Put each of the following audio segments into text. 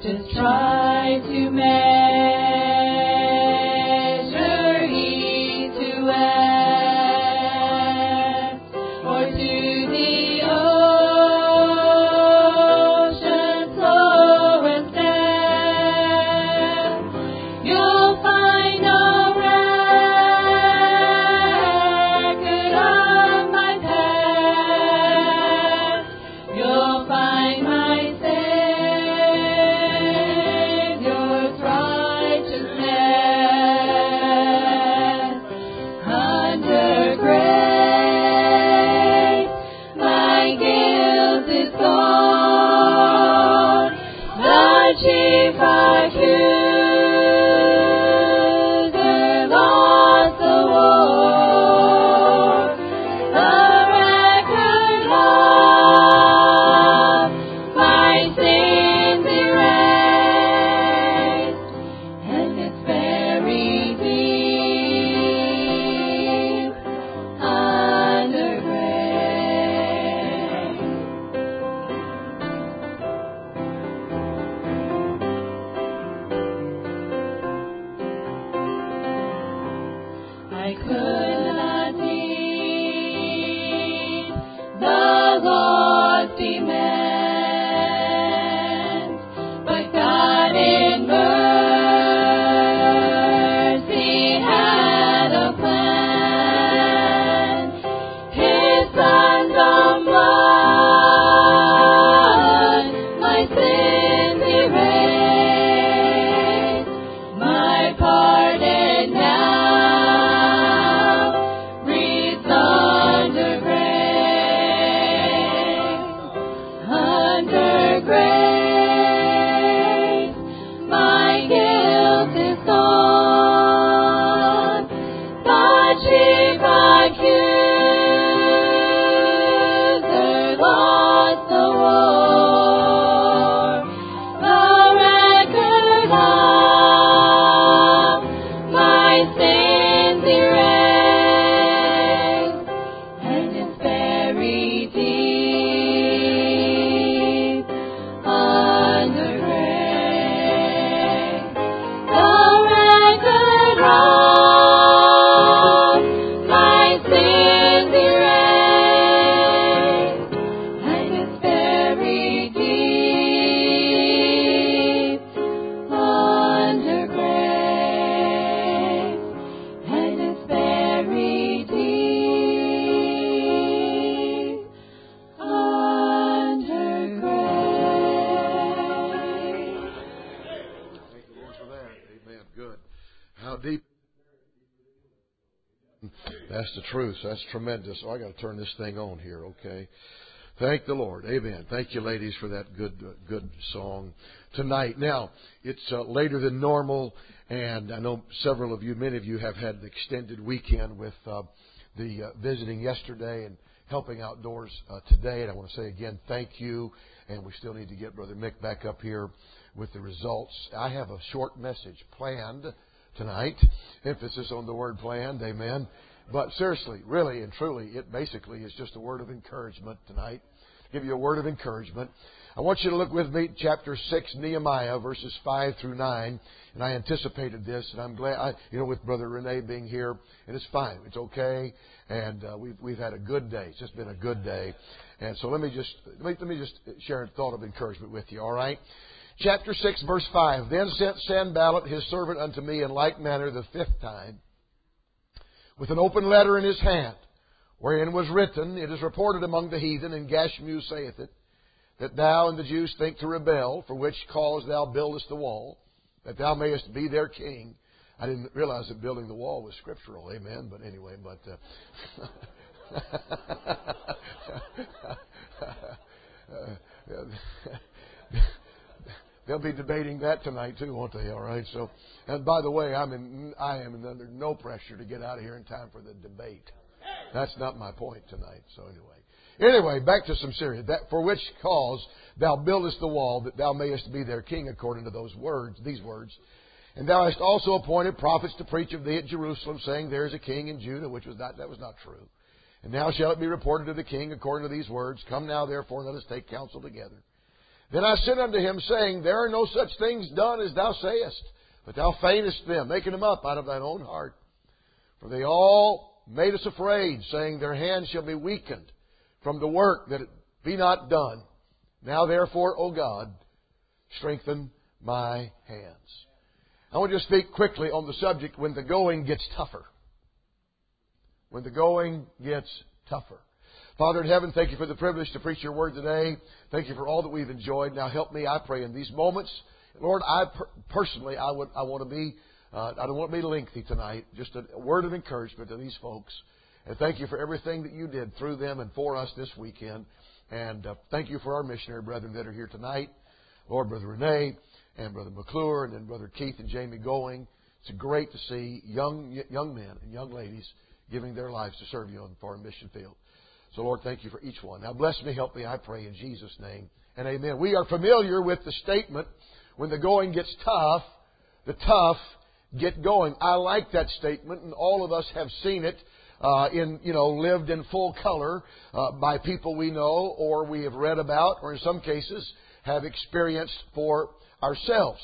Just try to measure east to west, or to the ocean's lowest depth. You'll find no record of my past. You'll find my Savior's righteousness. Under grace, my guilt is gone. The chief accuser lost the war. The record of my sins erased, and it's buried deep under grace. I could not meet the Lord's demands, but God in mercy had a plan. His Son's own blood my sins erased, my pardon now reads under grace. Under grace, my guilt is gone. The chief accuser lost the war. The record of my sins erased, and it's buried deep under grace. The record of my sins erased, and it's buried deep under grace, and it's buried deep under grace. Thank the Lord for that. Amen. Good. How deep? That's the truth. That's tremendous. Oh, I got to turn this thing on here. Okay. Thank the Lord. Amen. Thank you, ladies, for that good song tonight. Now, it's later than normal, and I know several of you, many of you, have had an extended weekend with the visiting yesterday and helping outdoors today. And I want to say again, thank you. And we still need to get Brother Mick back up here with the results. I have a short message planned tonight. Emphasis on the word planned. Amen. But seriously, really and truly, it basically is just a word of encouragement tonight. Give you a word of encouragement. I want you to look with me at chapter 6, Nehemiah, verses 5 through 9. And I anticipated this, and I'm glad, with Brother Renee being here, and it's fine. It's okay. And we've had a good day. It's just been a good day. And so let me just share a thought of encouragement with you, all right? Chapter 6, verse 5. Then sent Sanballat his servant unto me in like manner the fifth time, with an open letter in his hand, wherein was written, It is reported among the heathen, and Gashmu saith it, that thou and the Jews think to rebel, for which cause thou buildest the wall, that thou mayest be their king. I didn't realize that building the wall was scriptural, amen. But anyway, they'll be debating that tonight too, won't they? All right. So, and by the way, I am under no pressure to get out of here in time for the debate. That's not my point tonight. So anyway, back to some serious. That for which cause thou buildest the wall, that thou mayest be their king, according to those words, these words. And thou hast also appointed prophets to preach of thee at Jerusalem, saying, There is a king in Judah, that was not true. And now shall it be reported to the king according to these words, Come now, therefore, let us take counsel together. Then I sent unto him, saying, There are no such things done as thou sayest, but thou feignest them, making them up out of thine own heart. For they all made us afraid, saying, Their hands shall be weakened from the work that it be not done. Now therefore, O God, strengthen my hands. I want to speak quickly on the subject when the going gets tougher. When the going gets tougher. Father in heaven, thank you for the privilege to preach your word today. Thank you for all that we've enjoyed. Now help me, I pray, in these moments. Lord, I don't want to be lengthy tonight. Just a word of encouragement to these folks. And thank you for everything that you did through them and for us this weekend. And thank you for our missionary brethren that are here tonight. Lord, Brother Renee and Brother McClure and then Brother Keith and Jamie going. It's great to see young men and young ladies giving their lives to serve you on the foreign mission field. So, Lord, thank you for each one. Now, bless me, help me, I pray in Jesus' name. And amen. We are familiar with the statement, when the going gets tough, the tough get going. I like that statement, and all of us have seen it lived in full color by people we know or we have read about, or in some cases have experienced for ourselves.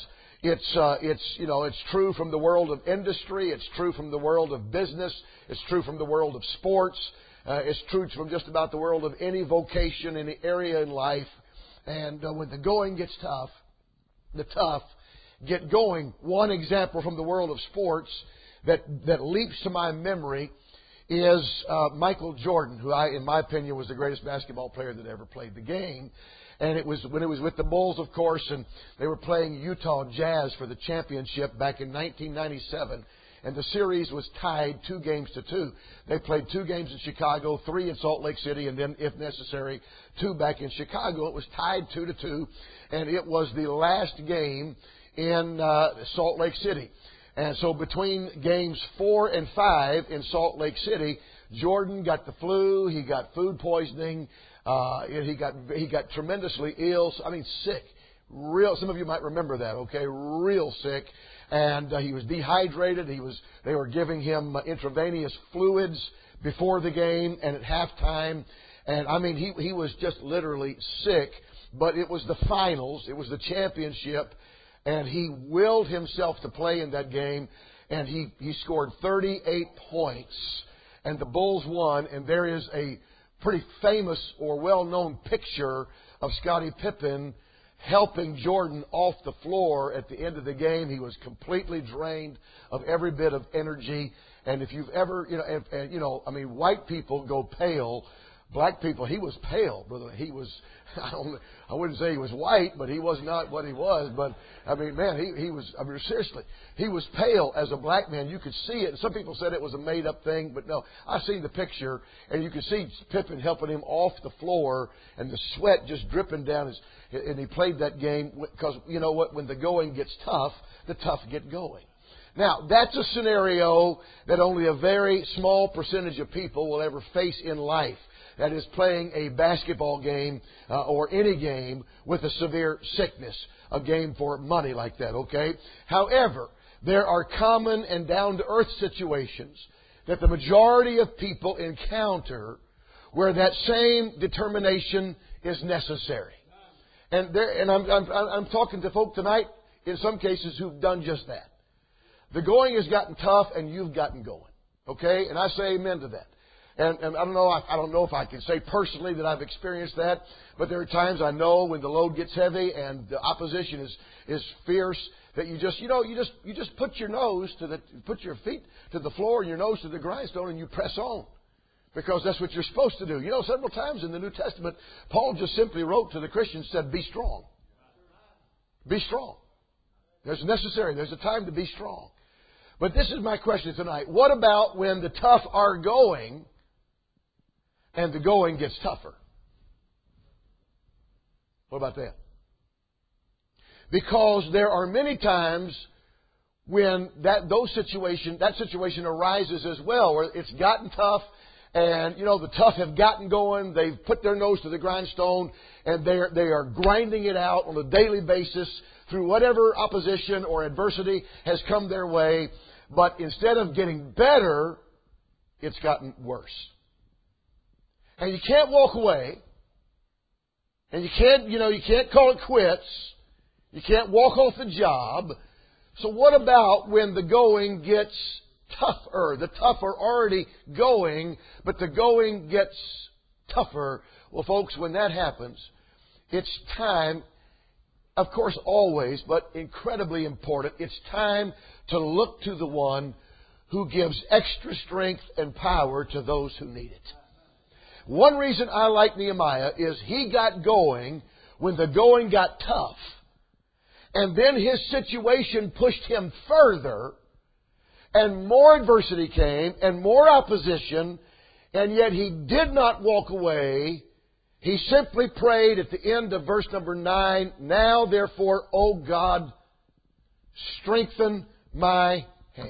It's true from the world of industry. It's true from the world of business. It's true from the world of sports. It's true from just about the world of any vocation, any area in life. And when the going gets tough, the tough get going. One example from the world of sports that leaps to my memory is Michael Jordan, who in my opinion, was the greatest basketball player that ever played the game. And it was when it was with the Bulls, of course, and they were playing Utah Jazz for the championship back in 1997. And the series was tied 2-2. They played 2 games in Chicago, 3 in Salt Lake City, and then, if necessary, 2 back in Chicago. It was tied 2-2, and it was the last game in Salt Lake City. And so between games 4 and 5 in Salt Lake City, Jordan got the flu, he got food poisoning, he got tremendously ill. I mean, sick. Some of you might remember that, okay? Real sick. And he was dehydrated. They were giving him intravenous fluids before the game and at halftime. And I mean, he was just literally sick. But it was the finals. It was the championship. And he willed himself to play in that game. And he scored 38 points. And the Bulls won. And there is a pretty famous or well-known picture of Scottie Pippen helping Jordan off the floor at the end of the game. He was completely drained of every bit of energy. And if you've ever, white people go pale. Black people, he was pale, brother. He was, I wouldn't say he was white, but he was not what he was. But, I mean, man, he was, seriously, he was pale as a black man. You could see it. And some people said it was a made-up thing, but no. I've seen the picture, and you could see Pippen helping him off the floor, and the sweat just dripping down his, and he played that game because, you know what, when the going gets tough, the tough get going. Now, that's a scenario that only a very small percentage of people will ever face in life. That is playing a basketball game or any game with a severe sickness, a game for money like that, okay? However, there are common and down-to-earth situations that the majority of people encounter where that same determination is necessary. And I'm talking to folk tonight, in some cases, who've done just that. The going has gotten tough and you've gotten going, okay? And I say amen to that. And I don't know if I can say personally that I've experienced that, but there are times I know when the load gets heavy and the opposition is fierce that you just put put your feet to the floor and your nose to the grindstone and you press on. Because that's what you're supposed to do. You know, several times in the New Testament, Paul just simply wrote to the Christians, said, be strong. Be strong. There's a time to be strong. But this is my question tonight. What about when the tough are going and the going gets tougher? What about that? Because there are many times when that situation arises as well, where it's gotten tough and, the tough have gotten going. They've put their nose to the grindstone and they are grinding it out on a daily basis through whatever opposition or adversity has come their way. But instead of getting better, it's gotten worse. And you can't walk away And you can't call it quits. You can't walk off the job. So what about when the going gets tougher? The tougher already going, but the going gets tougher. Well, folks, when that happens, it's time, of course always, but incredibly important, it's time to look to the one who gives extra strength and power to those who need it. One reason I like Nehemiah is he got going when the going got tough. And then his situation pushed him further, and more adversity came, and more opposition, and yet he did not walk away. He simply prayed at the end of verse number 9, "Now therefore, O God, strengthen my hands."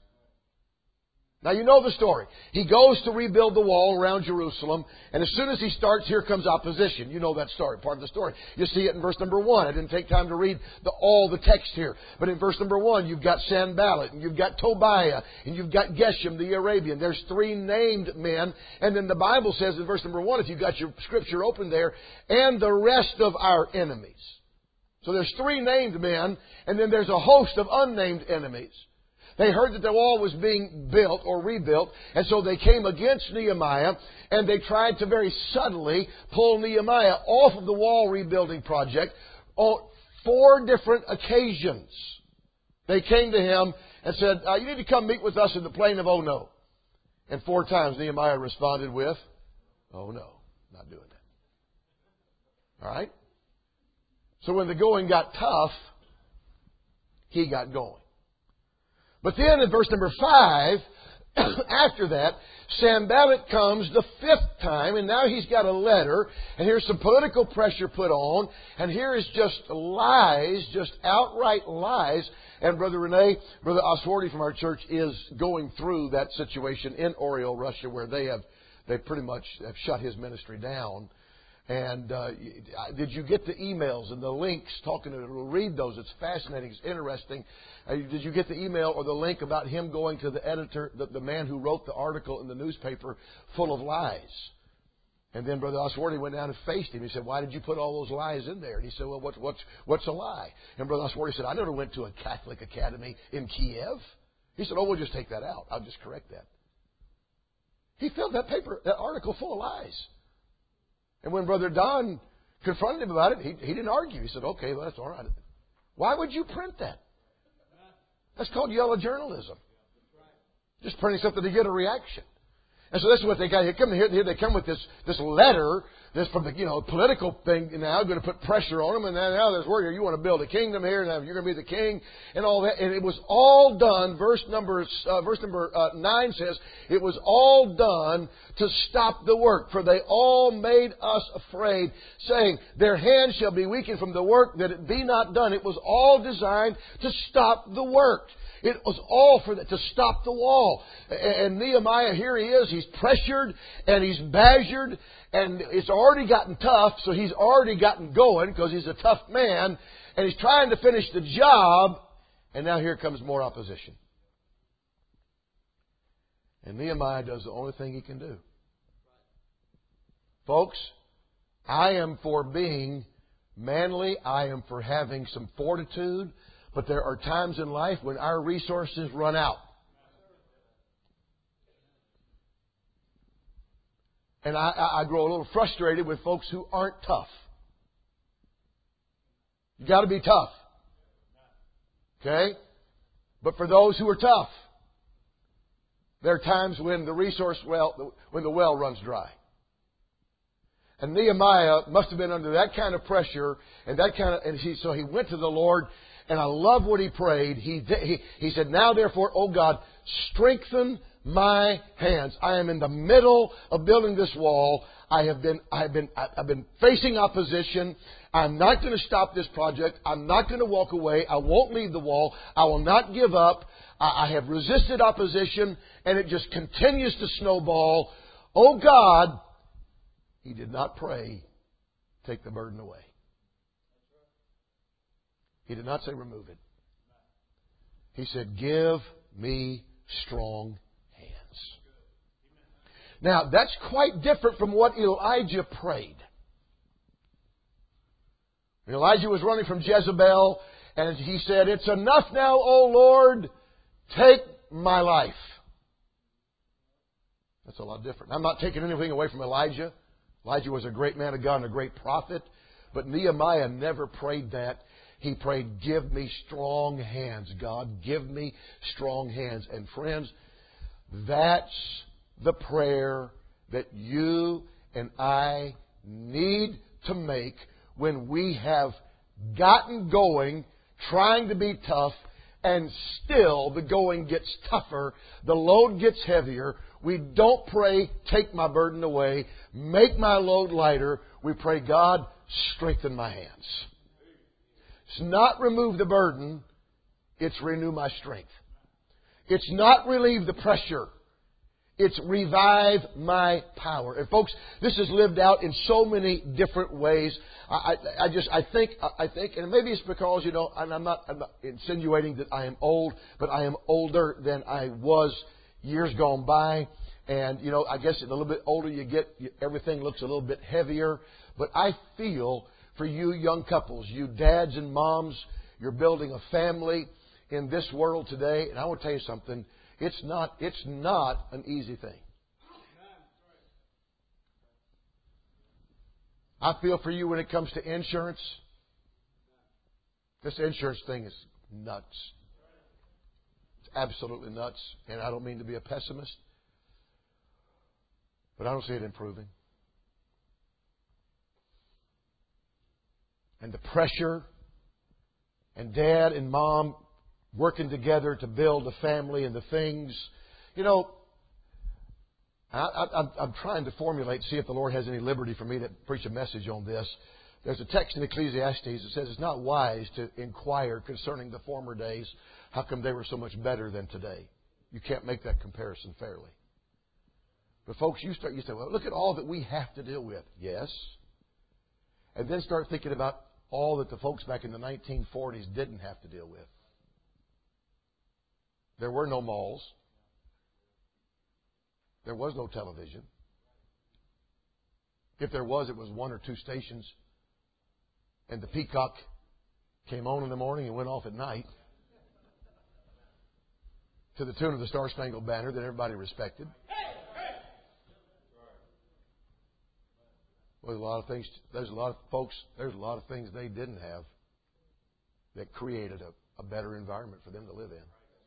Now you know the story. He goes to rebuild the wall around Jerusalem, and as soon as he starts, here comes opposition. You know that story, part of the story. You see it in verse number 1. I didn't take time to read all the text here. But in verse number 1, you've got Sanballat, and you've got Tobiah, and you've got Geshem the Arabian. There's 3 named men. And then the Bible says in verse number 1, if you've got your scripture open there, "and the rest of our enemies." So there's 3 named men, and then there's a host of unnamed enemies. They heard that the wall was being built or rebuilt, and so they came against Nehemiah, and they tried to very subtly pull Nehemiah off of the wall rebuilding project on 4 different occasions. They came to him and said, "You need to come meet with us in the plain of Ono." And 4 times Nehemiah responded with, "Oh no, not doing that." All right? So when the going got tough, he got going. But then in verse number 5, after that, Sanballat comes the 5th time, and now he's got a letter, and here's some political pressure put on, and here is just lies, just outright lies. And Brother Rene, Brother Oswardy from our church is going through that situation in Oryol, Russia, where they pretty much have shut his ministry down. And did you get the emails and the links talking to it? We'll read those. It's fascinating. It's interesting. Did you get the email or the link about him going to the editor, the man who wrote the article in the newspaper full of lies? And then Brother Oswardy went down and faced him. He said, "Why did you put all those lies in there?" And he said, "Well, what's a lie?" And Brother Oswardy said, "I never went to a Catholic academy in Kiev." He said, "Oh, we'll just take that out. I'll just correct that." He filled that article full of lies. And when Brother Don confronted him about it, he didn't argue. He said, "Okay, well, that's all right." Why would you print that? That's called yellow journalism. Just printing something to get a reaction. And so this is what they got. Here they come with this letter, this from the political thing now, going to put pressure on them. And now there's word here, you want to build a kingdom here, and you're going to be the king, and all that. And it was all done. Verse number 9 says, "It was all done to stop the work, for they all made us afraid, saying, their hands shall be weakened from the work, that it be not done." It was all designed to stop the work. It was all for that, to stop the wall. And Nehemiah, here he is. He's pressured and he's badgered, and it's already gotten tough, so he's already gotten going because he's a tough man, and he's trying to finish the job, and now here comes more opposition. And Nehemiah does the only thing he can do. Folks, I am for being manly. I am for having some fortitude. But there are times in life when our resources run out. And I grow a little frustrated with folks who aren't tough. You got to be tough. Okay? But for those who are tough, there are times when when the well runs dry. And Nehemiah must have been under that kind of pressure so he went to the Lord. And I love what he prayed. He said, "Now therefore, O God, strengthen my hands. I am in the middle of building this wall. I've been facing opposition. I'm not going to stop this project. I'm not going to walk away. I won't leave the wall. I will not give up. I have resisted opposition, and it just continues to snowball. O God," he did not pray, "take the burden away." He did not say remove it. He said, "Give me strong hands." Now, that's quite different from what Elijah prayed. And Elijah was running from Jezebel, and he said, "It's enough now, O Lord, take my life." That's a lot different. I'm not taking anything away from Elijah. Elijah was a great man of God and a great prophet. But Nehemiah never prayed that. He prayed, "Give me strong hands, God. Give me strong hands." And friends, that's the prayer that you and I need to make when we have gotten going, trying to be tough, and still the going gets tougher, the load gets heavier. We don't pray, "Take my burden away, make my load lighter." We pray, "God, strengthen my hands." It's not remove the burden, it's renew my strength. It's not relieve the pressure, it's revive my power. And folks, this is lived out in so many different ways. I think, and maybe it's because, I'm not insinuating that I am old, but I am older than I was years gone by. And, I guess the little bit older you get, everything looks a little bit heavier. But I feel for you young couples, you dads and moms, you're building a family in this world today. And I want to tell you something. It's not an easy thing. I feel for you when it comes to insurance. This insurance thing is nuts. It's absolutely nuts. And I don't mean to be a pessimist, but I don't see it improving. And the pressure, and dad and mom working together to build a family, and the things, I'm trying to formulate, see if the Lord has any liberty for me to preach a message on this. There's a text in Ecclesiastes that says it's not wise to inquire concerning the former days. How come they were so much better than today? You can't make that comparison fairly. But folks, you say, well, look at all that we have to deal with. Yes. And then start thinking about all that the folks back in the 1940s didn't have to deal with. There were no malls. There was no television. If there was, it was one or two stations. And the peacock came on in the morning and went off at night to the tune of the Star-Spangled Banner that everybody respected. Well, there's a lot of things they didn't have that created a better environment for them to live in.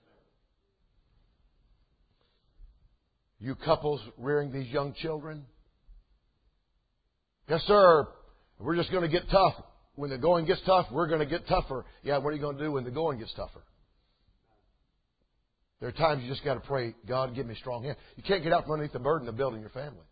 You couples rearing these young children, yes, sir, we're just going to get tough. When the going gets tough, we're going to get tougher. Yeah, what are you going to do when the going gets tougher? There are times you just got to pray, "God, give me strong hands." You can't get out from underneath the burden of building your family.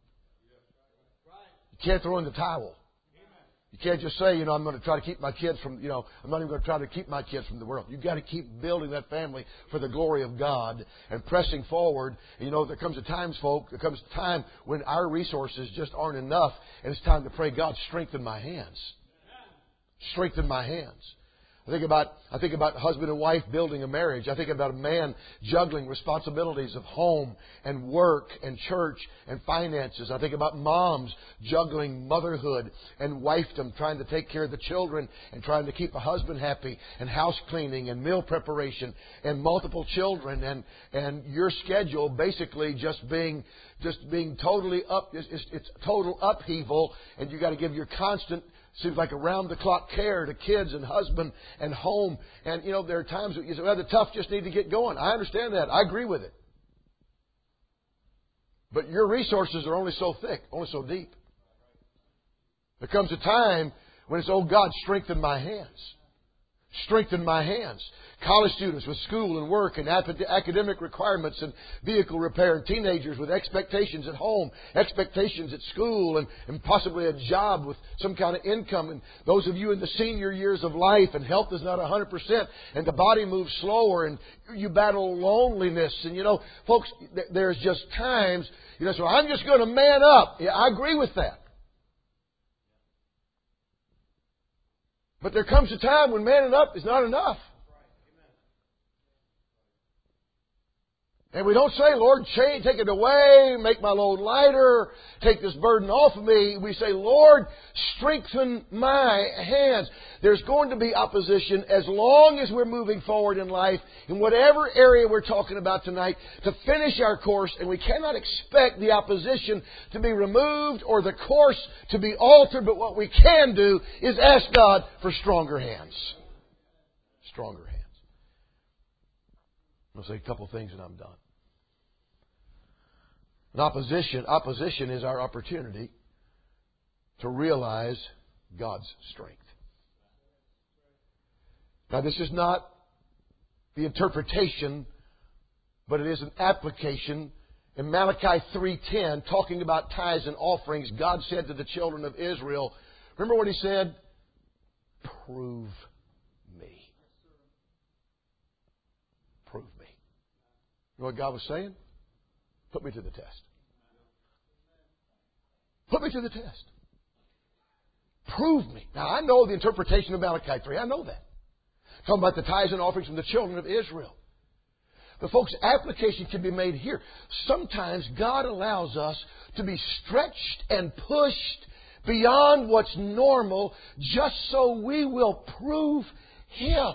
You can't throw in the towel. You can't just say, I'm going to try to keep my kids from, I'm not even going to try to keep my kids from the world. You've got to keep building that family for the glory of God and pressing forward. And, there comes a time when our resources just aren't enough, and it's time to pray, "God, strengthen my hands. Strengthen my hands." I think about husband and wife building a marriage. I think about a man juggling responsibilities of home and work and church and finances. I think about moms juggling motherhood and wifedom, trying to take care of the children and trying to keep a husband happy, and house cleaning and meal preparation and multiple children, and your schedule basically just being totally up. It's total upheaval, and you got to give your constant, seems like around-the-clock care to kids and husband and home. And, there are times that you say, well, the tough just need to get going. I understand that. I agree with it. But your resources are only so thick, only so deep. There comes a time when it's, "Oh, God, strengthen my hands. Strengthen my hands." College students with school and work and academic requirements and vehicle repair, and teenagers with expectations at home, expectations at school, and possibly a job with some kind of income. And those of you in the senior years of life, and health is not 100%, and the body moves slower, and you battle loneliness. And, folks, there's just times, so I'm just going to man up. Yeah, I agree with that. But there comes a time when manning up is not enough. And we don't say, Lord, take it away, make my load lighter, take this burden off of me. We say, Lord, strengthen my hands. There's going to be opposition as long as we're moving forward in life, in whatever area we're talking about tonight, to finish our course. And we cannot expect the opposition to be removed or the course to be altered. But what we can do is ask God for stronger hands. Stronger hands. I'll say a couple things and I'm done. And opposition is our opportunity to realize God's strength. Now, this is not the interpretation, but it is an application. In Malachi 3:10, talking about tithes and offerings, God said to the children of Israel, remember what He said? Prove me. Prove me. You know what God was saying? Put me to the test. Put me to the test. Prove me. Now, I know the interpretation of Malachi 3. I know that. Talking about the tithes and offerings from the children of Israel. But folks, application can be made here. Sometimes God allows us to be stretched and pushed beyond what's normal just so we will prove Him.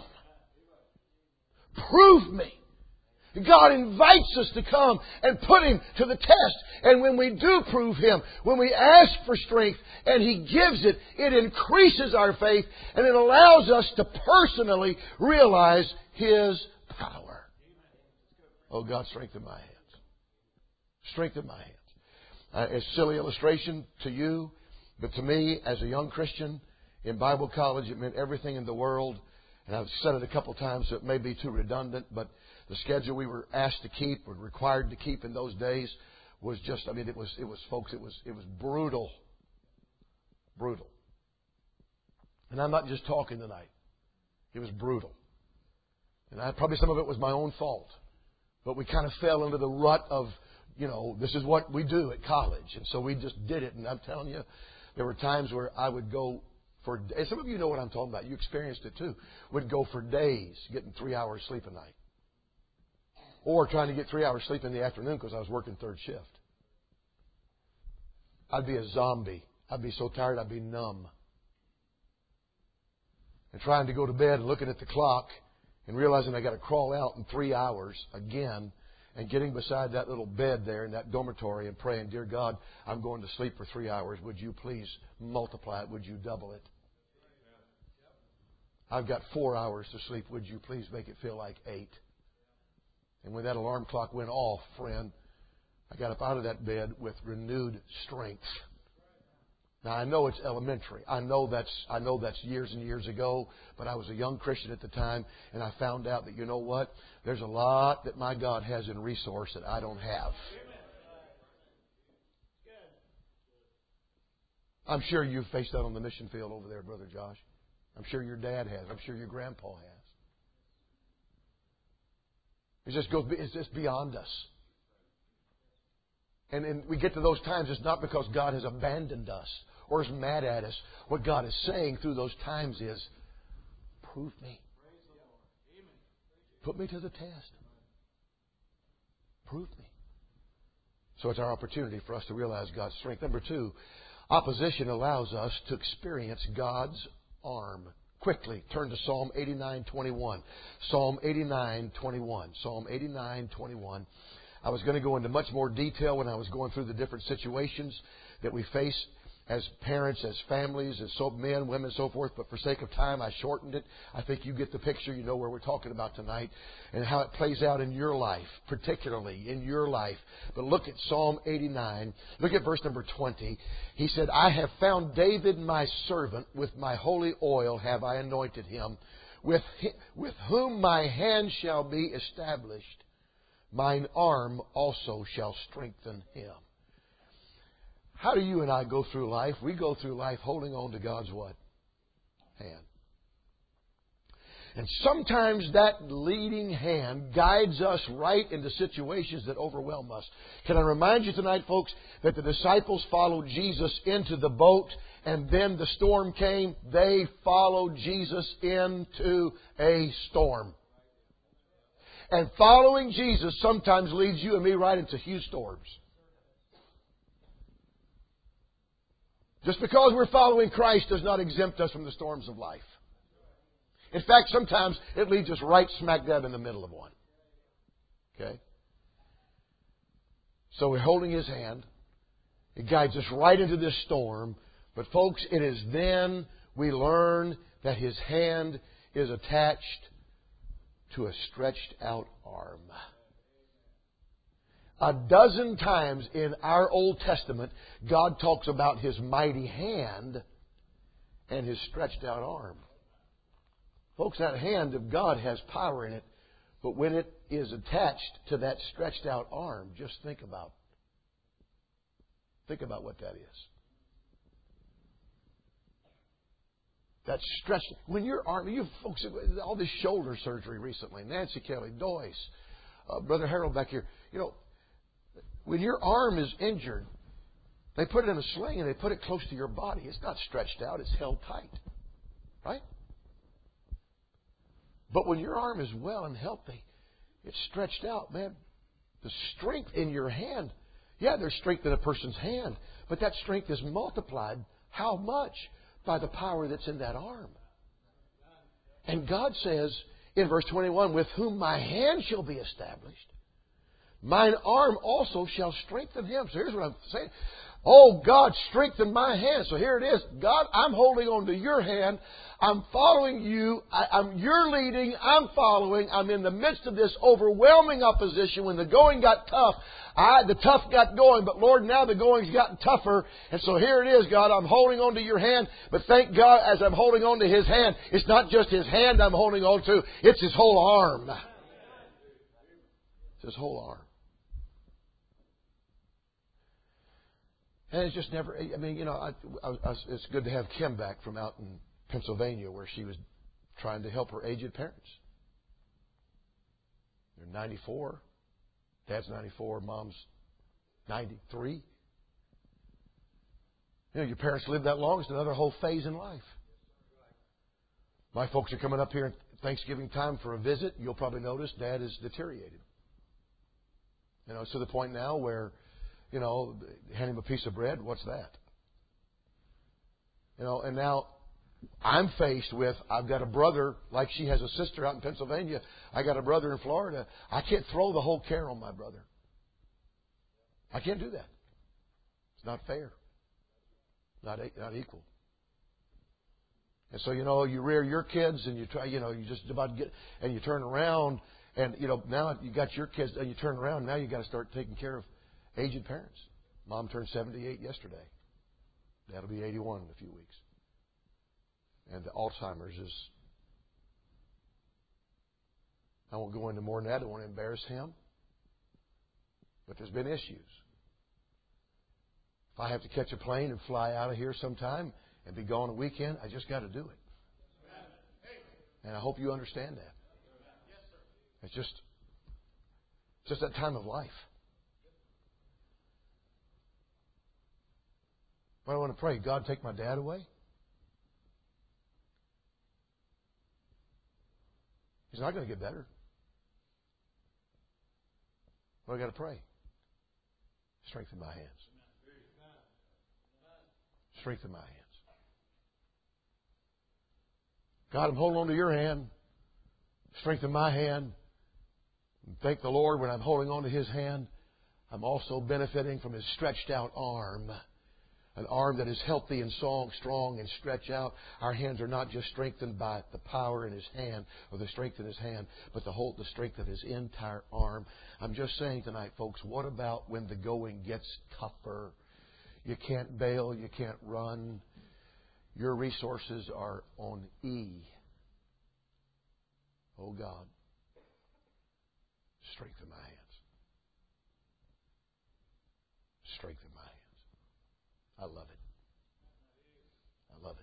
Prove me. God invites us to come and put Him to the test. And when we do prove Him, when we ask for strength and He gives it, it increases our faith and it allows us to personally realize His power. Oh, God, strengthen my hands. Strengthen my hands. A silly illustration to you, but to me, as a young Christian in Bible college, it meant everything in the world. And I've said it a couple of times, so it may be too redundant, but the schedule we were asked to keep, or required to keep in those days, was just, it was brutal. Brutal. And I'm not just talking tonight. It was brutal. And probably some of it was my own fault. But we kind of fell into the rut of, this is what we do at college. And so we just did it. And I'm telling you, there were times where I would go and some of you know what I'm talking about. You experienced it too. Would go for days getting 3 hours sleep a night. Or trying to get 3 hours sleep in the afternoon because I was working third shift. I'd be a zombie. I'd be so tired I'd be numb. And trying to go to bed and looking at the clock and realizing I got to crawl out in 3 hours again, and getting beside that little bed there in that dormitory and praying, Dear God, I'm going to sleep for 3 hours. Would you please multiply it? Would you double it? I've got 4 hours to sleep. Would you please make it feel like 8? And when that alarm clock went off, friend, I got up out of that bed with renewed strength. Now, I know it's elementary. I know that's years and years ago, but I was a young Christian at the time, and I found out that, you know what? There's a lot that my God has in resource that I don't have. I'm sure you've faced that on the mission field over there, Brother Josh. I'm sure your dad has. I'm sure your grandpa has. It's just beyond us. And we get to those times, it's not because God has abandoned us or is mad at us. What God is saying through those times is, prove me. Put me to the test. Prove me. So it's our opportunity for us to realize God's strength. Number 2, opposition allows us to experience God's arm. Quickly, turn to Psalm 89:21. Psalm 89:21. Psalm 89:21. I was going to go into much more detail when I was going through the different situations that we face as parents, as families, as men, women, so forth. But for sake of time, I shortened it. I think you get the picture. You know where we're talking about tonight and how it plays out in your life, particularly in your life. But look at Psalm 89. Look at verse number 20. He said, I have found David my servant. With my holy oil have I anointed him. With whom my hand shall be established. Mine arm also shall strengthen him. How do you and I go through life? We go through life holding on to God's what? Hand. And sometimes that leading hand guides us right into situations that overwhelm us. Can I remind you tonight, folks, that the disciples followed Jesus into the boat, and then the storm came. They followed Jesus into a storm. And following Jesus sometimes leads you and me right into huge storms. Just because we're following Christ does not exempt us from the storms of life. In fact, sometimes it leads us right smack dab in the middle of one. Okay? So we're holding His hand. It guides us right into this storm. But folks, it is then we learn that His hand is attached to a stretched out arm. A dozen times in our Old Testament, God talks about His mighty hand and His stretched out arm. Folks, that hand of God has power in it, but when it is attached to that stretched out arm, just think about what that is. That stretched, when your arm, you folks, all this shoulder surgery recently, Nancy Kelly, Doyce, Brother Harold back here, when your arm is injured, they put it in a sling and they put it close to your body. It's not stretched out, it's held tight. Right? But when your arm is well and healthy, it's stretched out, man. The strength in your hand, there's strength in a person's hand, but that strength is multiplied. How much? By the power that's in that arm. And God says in verse 21, with whom my hand shall be established, mine arm also shall strengthen him. So here's what I'm saying. Oh, God, strengthen my hand. So here it is. God, I'm holding on to your hand. I'm following you. You're leading. I'm following. I'm in the midst of this overwhelming opposition. When the going got tough, the tough got going. But Lord, now the going's gotten tougher. And so here it is, God. I'm holding on to your hand. But thank God, as I'm holding on to His hand, it's not just His hand I'm holding on to. It's His whole arm. It's His whole arm. And it's just never, it's good to have Kim back from out in Pennsylvania where she was trying to help her aged parents. They're 94. Dad's 94. Mom's 93. Your parents live that long. It's another whole phase in life. My folks are coming up here at Thanksgiving time for a visit. You'll probably notice Dad is deteriorated. It's to the point now where hand him a piece of bread, what's that? And now I'm faced with, I've got a brother, like she has a sister out in Pennsylvania. I got a brother in Florida. I can't throw the whole care on my brother. I can't do that. It's not fair. Not equal. And so, you rear your kids and you try, you just about get, and you turn around and, now you got your kids and you turn around. Now you got to start taking care of aged parents. Mom turned 78 yesterday. That'll be 81 in a few weeks. And the Alzheimer's is... I won't go into more than that. I don't want to embarrass him. But there's been issues. If I have to catch a plane and fly out of here sometime and be gone a weekend, I just got to do it. And I hope you understand that. It's just that time of life. But I want to pray, God, take my dad away. He's not going to get better. But I got to pray. Strengthen my hands. Strengthen my hands. God, I'm holding on to your hand. Strengthen my hand. And thank the Lord when I'm holding on to His hand, I'm also benefiting from His stretched out arm. An arm that is healthy and strong and stretched out. Our hands are not just strengthened by the power in His hand or the strength in His hand, but the strength of His entire arm. I'm just saying tonight, folks, what about when the going gets tougher? You can't bail, you can't run. Your resources are on E. Oh God, strengthen my hands. Strengthen my hands. I love it. I love it.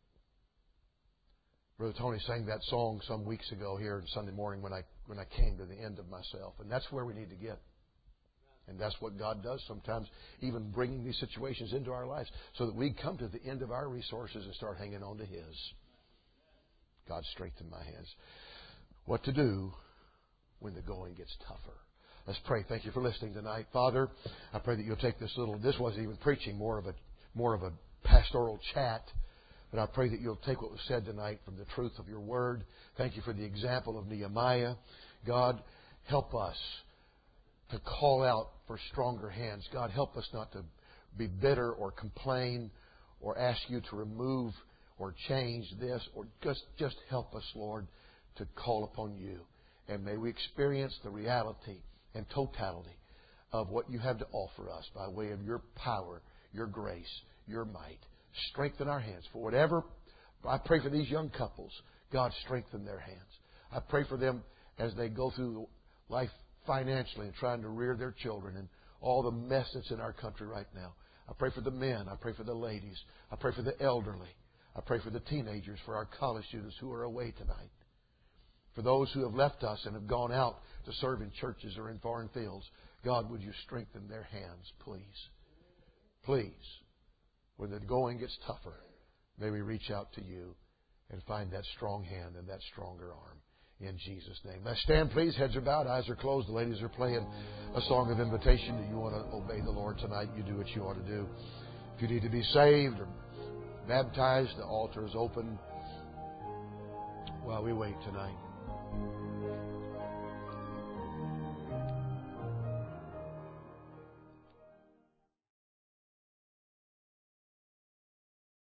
Brother Tony sang that song some weeks ago here on Sunday morning when I came to the end of myself. And that's where we need to get. And that's what God does sometimes, even bringing these situations into our lives so that we come to the end of our resources and start hanging on to His. God, strengthen my hands. What to do when the going gets tougher. Let's pray. Thank you for listening tonight. Father, I pray that you'll take this wasn't even preaching, more of a pastoral chat. But I pray that you'll take what was said tonight from the truth of your word. Thank you for the example of Nehemiah. God, help us to call out for stronger hands. God, help us not to be bitter or complain or ask you to remove or change this, or just help us, Lord, to call upon you. And may we experience the reality and totality of what you have to offer us by way of your power, your grace, your might. Strengthen our hands for whatever. I pray for these young couples. God, strengthen their hands. I pray for them as they go through life financially and trying to rear their children and all the mess that's in our country right now. I pray for the men. I pray for the ladies. I pray for the elderly. I pray for the teenagers, for our college students who are away tonight. For those who have left us and have gone out to serve in churches or in foreign fields, God, would you strengthen their hands, please? Please. When the going gets tougher, may we reach out to you and find that strong hand and that stronger arm. In Jesus' name. Let's stand, please. Heads are bowed, eyes are closed. The ladies are playing a song of invitation. If you want to obey the Lord tonight, you do what you ought to do. If you need to be saved or baptized, the altar is open while we wait tonight.